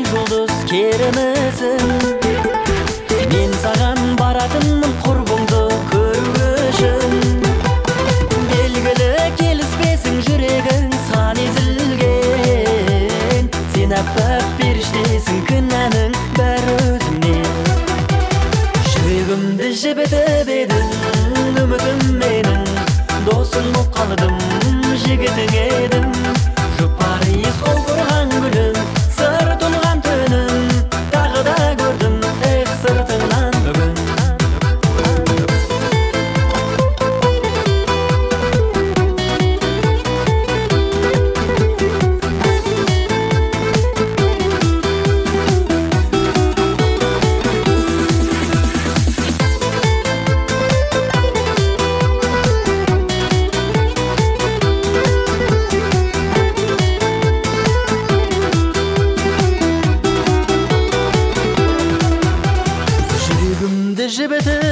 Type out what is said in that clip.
жұлдыз керемесін. Мен саған баратынмын құрбыңды көру үшін. Белгілі келіспесің жүрегің сан езілген. Сен аппақ періштесің, кінәнің бәрі өзіңнен. Жүрегімді жібітіп едің, үмітім менің. Досың боп қалдым, жігітің едім. Жұпар иіс қол бұрған гүлім, сыр тұнған түнім. Тағы да көрдім, эх, сыртыңнан бүгін. Жібітіп